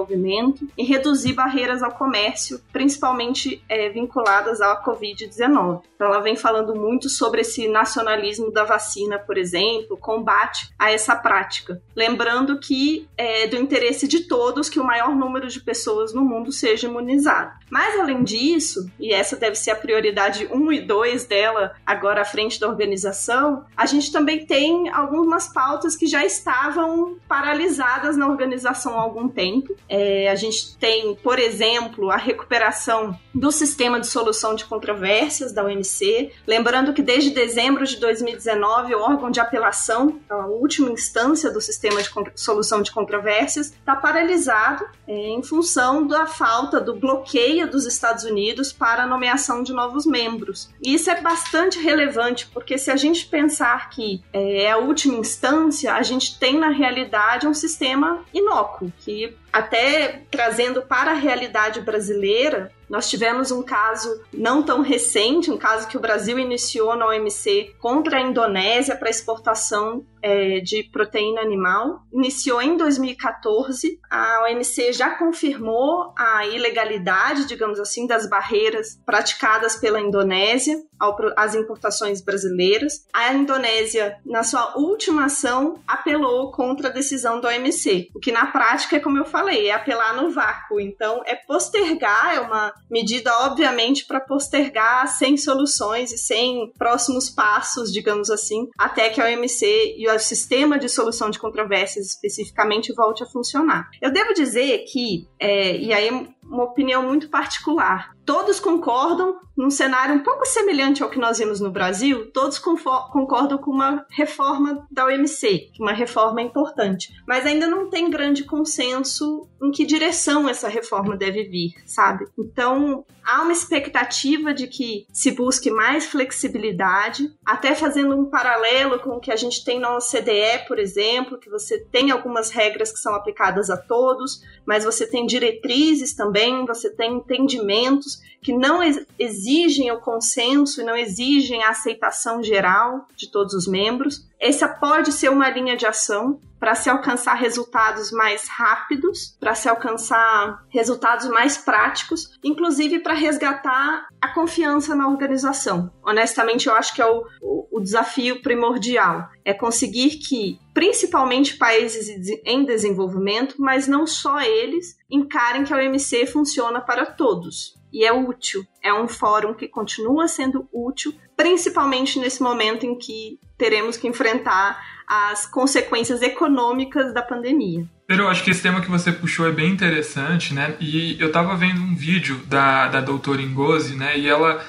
desenvolvimento e reduzir barreiras ao comércio, principalmente vinculadas à Covid-19. Então ela vem falando muito sobre esse nacionalismo da vacina, por exemplo, combate a essa prática. Lembrando que é do interesse de todos que o maior número de pessoas no mundo seja imunizado. Mas além disso, e essa deve ser a prioridade 1 e 2 dela agora à frente da organização, a gente também tem algumas pautas que já estavam paralisadas na organização há algum tempo. A gente tem, por exemplo, a recuperação do sistema de solução de controvérsias da OMC. Lembrando que desde dezembro de 2019, o órgão de apelação, a última instância do sistema de solução de controvérsias, está paralisado em função da falta do bloqueio dos Estados Unidos para a nomeação de novos membros. E isso é bastante relevante, porque se a gente pensar que é a última instância, a gente tem na realidade um sistema inócuo, que até trazendo para a realidade brasileira, nós tivemos um caso não tão recente, um caso que o Brasil iniciou na OMC contra a Indonésia para exportação de proteína animal. Iniciou em 2014, a OMC já confirmou a ilegalidade, digamos assim, das barreiras praticadas pela Indonésia às importações brasileiras. A Indonésia, na sua última ação, apelou contra a decisão da OMC, o que na prática é como eu falei, é apelar no vácuo. Então, é postergar, é uma medida, obviamente, para postergar sem soluções e sem próximos passos, digamos assim, até que a OMC e o sistema de solução de controvérsias especificamente volte a funcionar. Eu devo dizer que, e aí uma opinião muito particular, todos concordam, num cenário um pouco semelhante ao que nós vimos no Brasil, todos concordam com uma reforma da OMC, que uma reforma importante, mas ainda não tem grande consenso em que direção essa reforma deve vir, sabe? Então, há uma expectativa de que se busque mais flexibilidade, até fazendo um paralelo com o que a gente tem na OCDE, por exemplo, que você tem algumas regras que são aplicadas a todos, mas você tem diretrizes também, você tem entendimentos que não exigem o consenso e não exigem a aceitação geral de todos os membros. Essa pode ser uma linha de ação para se alcançar resultados mais rápidos, para se alcançar resultados mais práticos, inclusive para resgatar a confiança na organização. Honestamente, eu acho que é o desafio primordial. É conseguir que, principalmente países em desenvolvimento, mas não só eles, encarem que a OMC funciona para todos. E é útil. É um fórum que continua sendo útil, principalmente nesse momento em que teremos que enfrentar as consequências econômicas da pandemia. Pero, eu acho que esse tema que você puxou é bem interessante, né? E eu estava vendo um vídeo da doutora Ngozi, né? E ela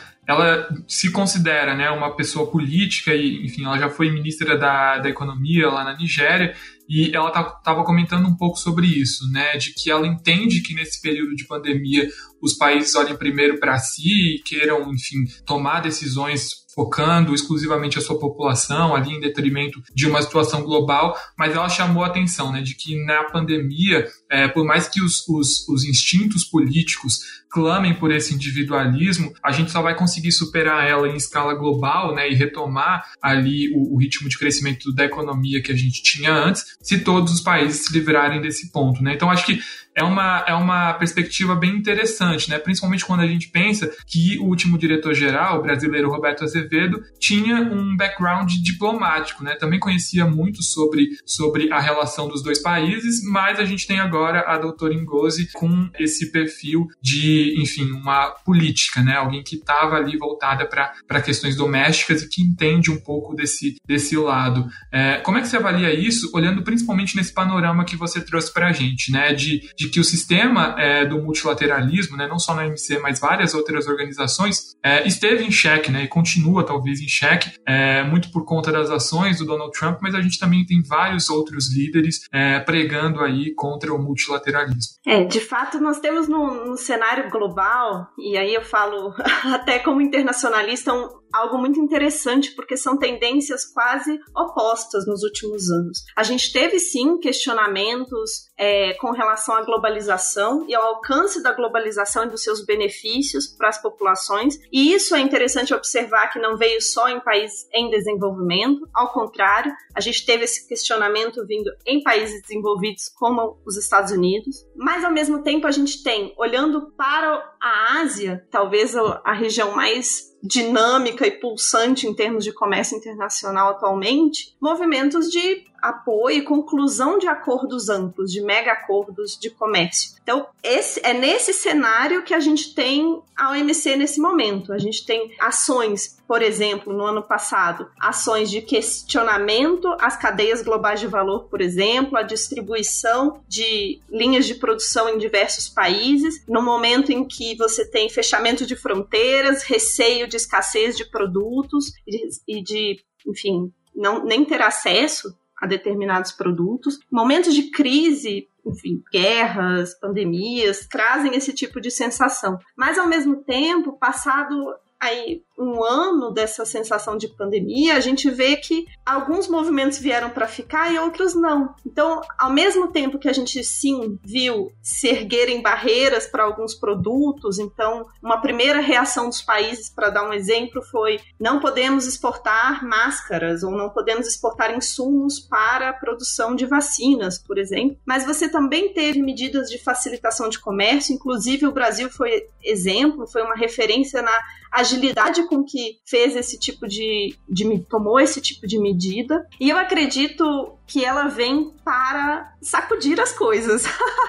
se considera, né, uma pessoa política e, enfim, ela já foi ministra da Economia lá na Nigéria. E ela estava comentando um pouco sobre isso, né? De que ela entende que nesse período de pandemia os países olhem primeiro para si e queiram, enfim, tomar decisões focando exclusivamente a sua população ali em detrimento de uma situação global, mas ela chamou a atenção, né, de que na pandemia, por mais que os instintos políticos clamem por esse individualismo, a gente só vai conseguir superar ela em escala global, né, e retomar ali o ritmo de crescimento da economia que a gente tinha antes, se todos os países se livrarem desse ponto, né? Então acho que é uma perspectiva bem interessante, né? Principalmente quando a gente pensa que o último diretor-geral, o brasileiro Roberto Azevedo, tinha um background diplomático, né? Também conhecia muito sobre a relação dos dois países, mas a gente tem agora a doutora Ngozi com esse perfil de, enfim, uma política, né? Alguém que estava ali voltada para questões domésticas e que entende um pouco desse lado. Como é que você avalia isso, olhando principalmente nesse panorama que você trouxe para a gente, né? De que o sistema do multilateralismo, né, não só na OMC, mas várias outras organizações, esteve em xeque, né, e continua talvez em xeque, muito por conta das ações do Donald Trump, mas a gente também tem vários outros líderes pregando aí contra o multilateralismo. De fato, nós temos no cenário global, e aí eu falo até como internacionalista, algo muito interessante, porque são tendências quase opostas nos últimos anos. A gente teve, sim, questionamentos com relação à globalização e ao alcance da globalização e dos seus benefícios para as populações, e isso é interessante observar que não veio só em países em desenvolvimento, ao contrário, a gente teve esse questionamento vindo em países desenvolvidos como os Estados Unidos, mas ao mesmo tempo a gente tem, olhando para a Ásia, talvez a região mais dinâmica e pulsante em termos de comércio internacional atualmente, movimentos de apoio e conclusão de acordos amplos, de mega acordos de comércio. Então, é nesse cenário que a gente tem a OMC nesse momento. A gente tem ações, por exemplo, no ano passado, ações de questionamento às cadeias globais de valor, por exemplo, a distribuição de linhas de produção em diversos países, no momento em que você tem fechamento de fronteiras, receio de escassez de produtos e de, enfim, nem ter acesso a determinados produtos. Momentos de crise, enfim, guerras, pandemias, trazem esse tipo de sensação. Mas, ao mesmo tempo, passado aí um ano dessa sensação de pandemia, a gente vê que alguns movimentos vieram para ficar e outros não. Então, ao mesmo tempo que a gente sim viu se erguerem barreiras para alguns produtos, então uma primeira reação dos países, para dar um exemplo, foi: não podemos exportar máscaras ou não podemos exportar insumos para a produção de vacinas, por exemplo. Mas você também teve medidas de facilitação de comércio, inclusive o Brasil foi exemplo, foi uma referência na agilidade com que fez esse tipo tomou esse tipo de medida, e eu acredito que ela vem para sacudir as coisas.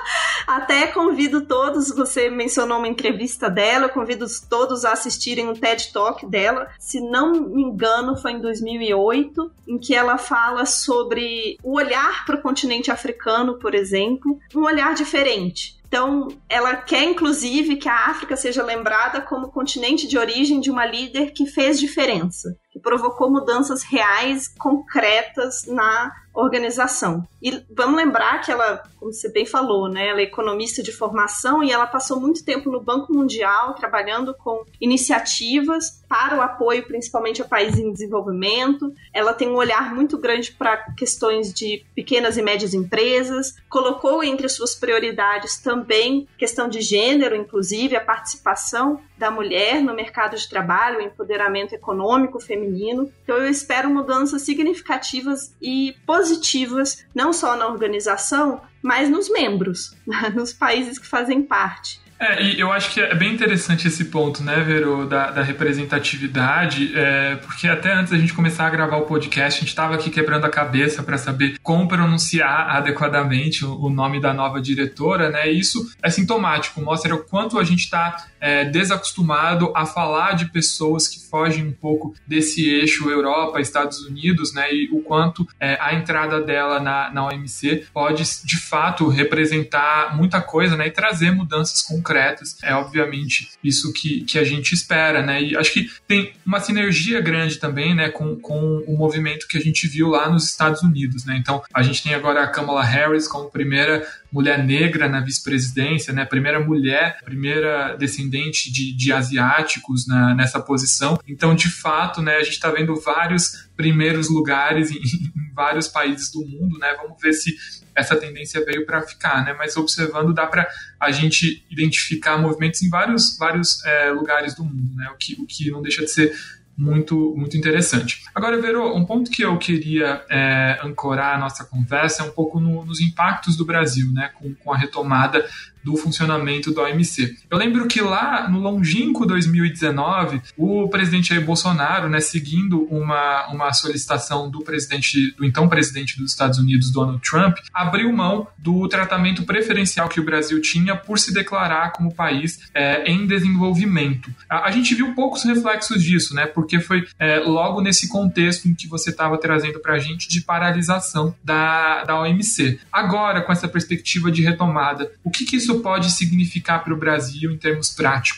Até convido todos, você mencionou uma entrevista dela, eu convido todos a assistirem um TED Talk dela, se não me engano foi em 2008, em que ela fala sobre o olhar para o continente africano, por exemplo, um olhar diferente. Então, ela quer, inclusive, que a África seja lembrada como continente de origem de uma líder que fez diferença, que provocou mudanças reais, concretas na organização. E vamos lembrar que ela, como você bem falou, né, ela é economista de formação e ela passou muito tempo no Banco Mundial trabalhando com iniciativas para o apoio principalmente a países em desenvolvimento. Ela tem um olhar muito grande para questões de pequenas e médias empresas, colocou entre suas prioridades também questão de gênero, inclusive a participação da mulher no mercado de trabalho, o empoderamento econômico feminino. Então eu espero mudanças significativas e positivas, não só na organização, mas nos membros, nos países que fazem parte. E eu acho que é bem interessante esse ponto, né, Vero, da representatividade, porque até antes da gente começar a gravar o podcast, a gente estava aqui quebrando a cabeça para saber como pronunciar adequadamente o nome da nova diretora, né, e isso é sintomático, mostra o quanto a gente está desacostumado a falar de pessoas que fogem um pouco desse eixo Europa, Estados Unidos, né, e o quanto a entrada dela na OMC pode, de fato, representar muita coisa, né, e trazer mudanças concretas. É obviamente isso que a gente espera, né? E acho que tem uma sinergia grande também, né, com o movimento que a gente viu lá nos Estados Unidos, né? Então, a gente tem agora a Kamala Harris como primeira mulher negra na vice-presidência, né? Primeira mulher, primeira descendente de asiáticos nessa posição. Então, de fato, né, a gente está vendo vários primeiros lugares em vários países do mundo, né? Vamos ver se essa tendência veio para ficar, né? Mas observando, dá para a gente identificar movimentos em vários lugares do mundo, né? O que não deixa de ser muito, muito interessante. Agora, Vero, um ponto que eu queria ancorar a nossa conversa é um pouco nos impactos do Brasil, né? Com a retomada do funcionamento da OMC. Eu lembro que lá no longínquo 2019, o presidente Jair Bolsonaro, né, seguindo uma solicitação do então presidente dos Estados Unidos, Donald Trump, abriu mão do tratamento preferencial que o Brasil tinha por se declarar como país em desenvolvimento. A gente viu poucos reflexos disso, né, porque foi logo nesse contexto em que você estava trazendo para a gente de paralisação da OMC. Agora, com essa perspectiva de retomada, o que isso pode significar para o Brasil em termos práticos?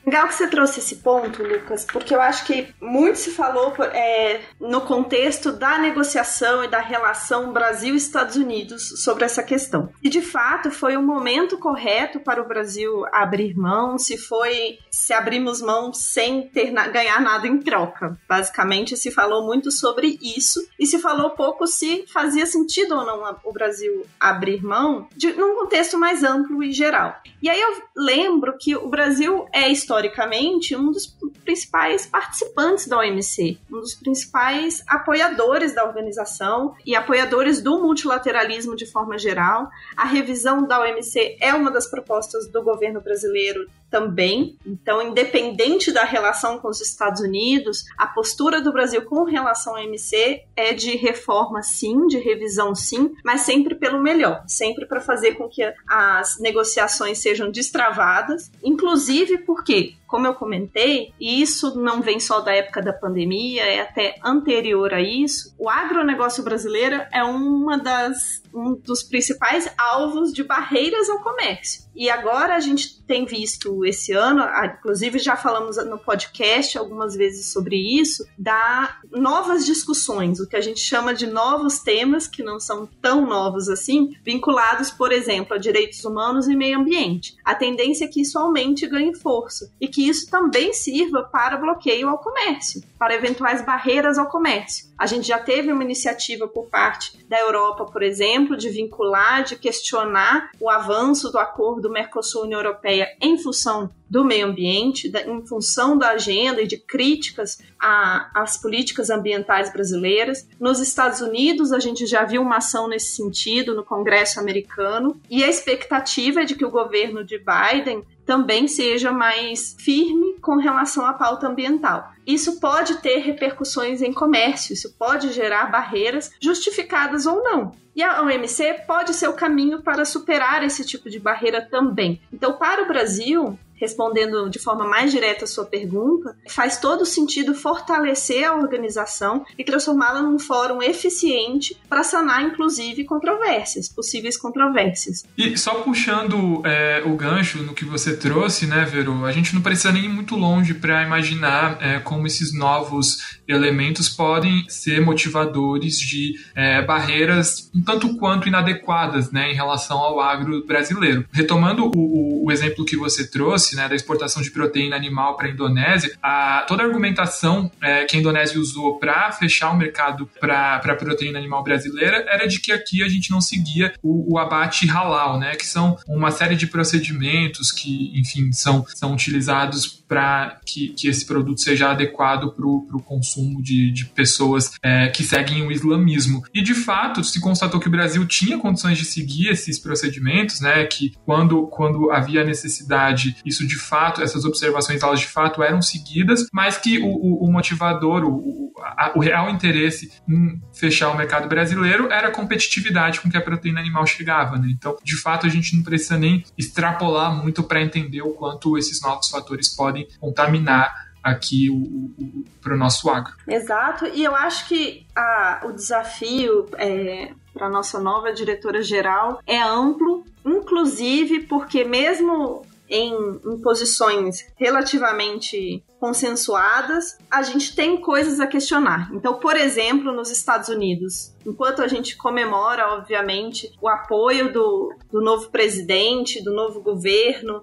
Legal que você trouxe esse ponto, Lucas, porque eu acho que muito se falou no contexto da negociação e da relação Brasil-Estados Unidos sobre essa questão. E, de fato, foi o momento correto para o Brasil abrir mão, se abrimos mão sem ganhar nada em troca. Basicamente, se falou muito sobre isso e se falou pouco se fazia sentido ou não o Brasil abrir mão num contexto mais amplo e geral. E aí eu lembro que o Brasil é, historicamente, um dos principais participantes da OMC, um dos principais apoiadores da organização e apoiadores do multilateralismo de forma geral. A revisão da OMC é uma das propostas do governo brasileiro também. Então, independente da relação com os Estados Unidos, a postura do Brasil com relação à OMC é de reforma sim, de revisão sim, mas sempre pelo melhor, sempre para fazer com que as negociações sejam destravadas, inclusive porque, como eu comentei, e isso não vem só da época da pandemia, é até anterior a isso, o agronegócio brasileiro é um dos principais alvos de barreiras ao comércio. E agora a gente tem visto esse ano, inclusive já falamos no podcast algumas vezes sobre isso, da novas discussões, o que a gente chama de novos temas, que não são tão novos assim, vinculados, por exemplo, a direitos humanos e meio ambiente. A tendência é que isso aumente e ganhe força, e que isso também sirva para bloqueio ao comércio, para eventuais barreiras ao comércio. A gente já teve uma iniciativa por parte da Europa, por exemplo, de vincular, de questionar o avanço do acordo Mercosul-União Europeia em função do meio ambiente, em função da agenda e de críticas às políticas ambientais brasileiras. Nos Estados Unidos, a gente já viu uma ação nesse sentido no Congresso americano, e a expectativa é de que o governo de Biden também seja mais firme com relação à pauta ambiental. Isso pode ter repercussões em comércio, isso pode gerar barreiras justificadas ou não. E a OMC pode ser o caminho para superar esse tipo de barreira também. Então, para o Brasil, respondendo de forma mais direta a sua pergunta, faz todo sentido fortalecer a organização e transformá-la num fórum eficiente para sanar, inclusive, possíveis controvérsias. E só puxando o gancho no que você trouxe, né, Vero, a gente não precisa nem ir muito longe para imaginar como esses novos elementos podem ser motivadores de barreiras um tanto quanto inadequadas, né, em relação ao agro brasileiro. Retomando o exemplo que você trouxe, né, da exportação de proteína animal para a Indonésia, toda a argumentação que a Indonésia usou para fechar o mercado para a proteína animal brasileira era de que aqui a gente não seguia o abate halal, né, que são uma série de procedimentos que, enfim, são utilizados para que esse produto seja adequado para o consumo de pessoas que seguem o islamismo. E, de fato, se constatou que o Brasil tinha condições de seguir esses procedimentos, né, que quando havia necessidade, isso de fato, essas observações, elas de fato eram seguidas, mas que o motivador, o real interesse em fechar o mercado brasileiro era a competitividade com que a proteína animal chegava, né? Então, de fato, a gente não precisa nem extrapolar muito para entender o quanto esses novos fatores podem contaminar aqui para o nosso agro. Exato, e eu acho que o desafio para a nossa nova diretora-geral é amplo, inclusive porque mesmo em posições relativamente consensuadas, a gente tem coisas a questionar. Então, por exemplo, nos Estados Unidos, enquanto a gente comemora, obviamente, o apoio do novo presidente, do novo governo,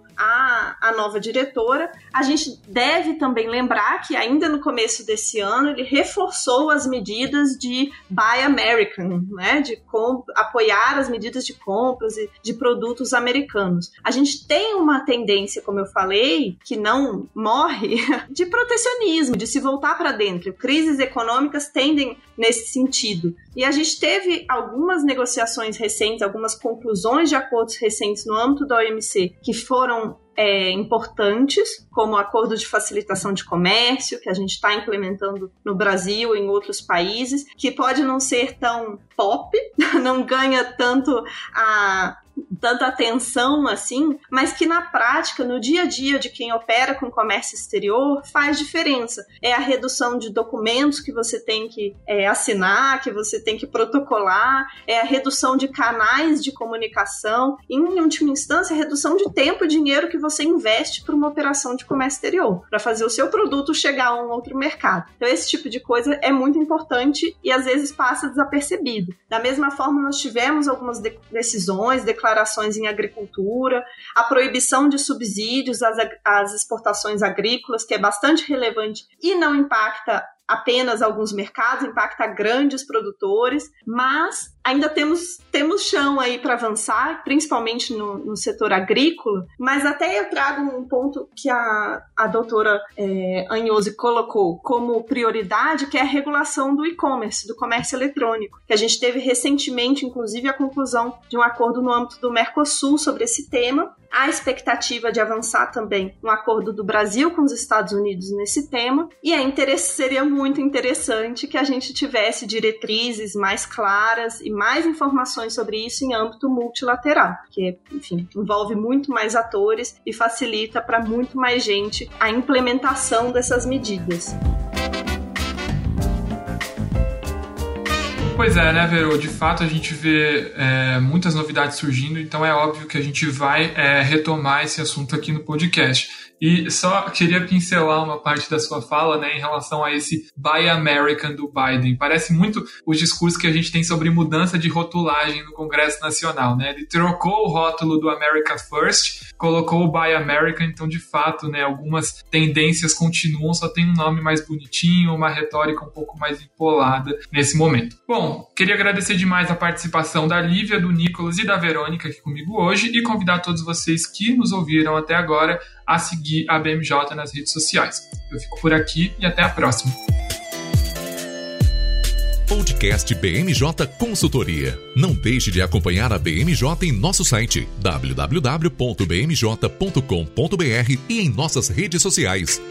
à nova diretora, a gente deve também lembrar que ainda no começo desse ano ele reforçou as medidas de Buy American, né, de apoiar as medidas de compras e de produtos americanos. A gente tem uma tendência, como eu falei, que não morre, de protecionismo, de se voltar para dentro. Crises econômicas tendem nesse sentido. E a gente teve algumas negociações recentes, algumas conclusões de acordos recentes no âmbito da OMC que foram importantes, como o acordo de facilitação de comércio, que a gente está implementando no Brasil e em outros países, que pode não ser tão pop, não ganha tanta atenção assim, mas que na prática, no dia a dia de quem opera com comércio exterior, faz diferença. É a redução de documentos que você tem que assinar, que você tem que protocolar, a redução de canais de comunicação, e, em última instância, a redução de tempo e dinheiro que você investe para uma operação de comércio exterior, para fazer o seu produto chegar a um outro mercado. Então, esse tipo de coisa é muito importante e, às vezes, passa desapercebido. Da mesma forma, nós tivemos algumas decisões, declarações em agricultura, a proibição de subsídios às exportações agrícolas, que é bastante relevante e não impacta apenas alguns mercados, impacta grandes produtores, mas ainda temos chão aí para avançar, principalmente no setor agrícola, mas até eu trago um ponto que a doutora Agnosi colocou como prioridade, que é a regulação do e-commerce, do comércio eletrônico, que a gente teve recentemente, inclusive, a conclusão de um acordo no âmbito do Mercosul sobre esse tema. Há expectativa de avançar também um acordo do Brasil com os Estados Unidos nesse tema, e seria muito interessante que a gente tivesse diretrizes mais claras e mais informações sobre isso em âmbito multilateral, que, enfim, envolve muito mais atores e facilita para muito mais gente a implementação dessas medidas. Pois é, né, Vero? De fato, a gente vê muitas novidades surgindo, então é óbvio que a gente vai retomar esse assunto aqui no podcast. E só queria pincelar uma parte da sua fala, né, em relação a esse Buy American do Biden. Parece muito o discurso que a gente tem sobre mudança de rotulagem no Congresso Nacional, né? Ele trocou o rótulo do America First, colocou o Buy American, então, de fato, né, algumas tendências continuam, só tem um nome mais bonitinho, uma retórica um pouco mais empolada nesse momento. Bom, queria agradecer demais a participação da Lívia, do Nicolas e da Verônica aqui comigo hoje e convidar todos vocês que nos ouviram até agora a seguir a BMJ nas redes sociais. Eu fico por aqui e até a próxima. Podcast BMJ Consultoria. Não deixe de acompanhar a BMJ em nosso site www.bmj.com.br e em nossas redes sociais.